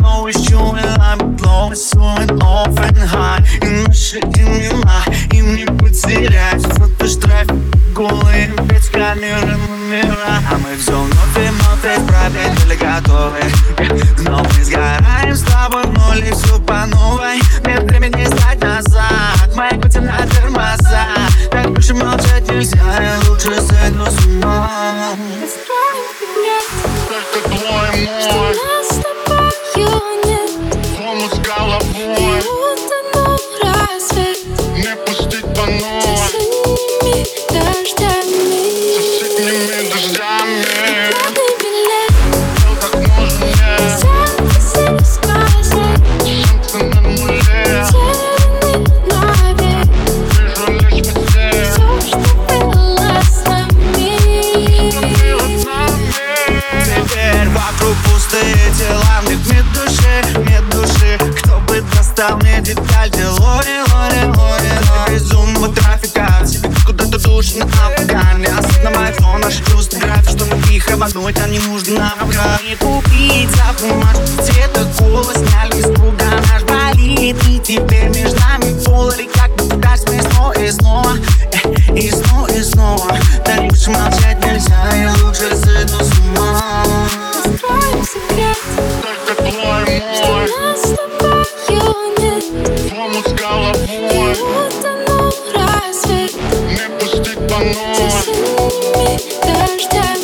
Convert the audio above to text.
always chewing like a blow, soaring off and high. И наши имена им не потерять. Фотоштраф голые, без камеры номера. А мы все вновь и вновь исправлять были готовы. Но мы сгораем с тобой в ноль и все по новой. Нет времени сдать назад, мои пути на тормоза. Так больше молчать нельзя, я лучше сойду с ума. Только двое мой, нас с тобою нет. Фому с головой, Утонул рассвет не пустить по новой, синими дождями. с синими дождями. Главный билет, Все как нужно мне, записи сказать. шансы на нуле, Теряны навек. вижу лишь потерь. Все, что было с нами. Теперь вокруг пустые тела, нет души. Кто бы достал мне деталь, лори. Безумного трафика, себе куда-то душ на Афган. Не осознавая, кто наши чувства, график, чтобы их обмануть, нам не нужно наврать. Не купить за бумажку, цвета голос сняли, испуга наш болит. И теперь между нами полы, как бы пытаясь мне снова и снова. И снова. Так больше молчать нельзя, я лучше сойду с ума. Раскроем секрет, Только двое что мой, нас с тобою нет. Фому с головой, Утонул рассвет не пустить по за новой. синими дождями.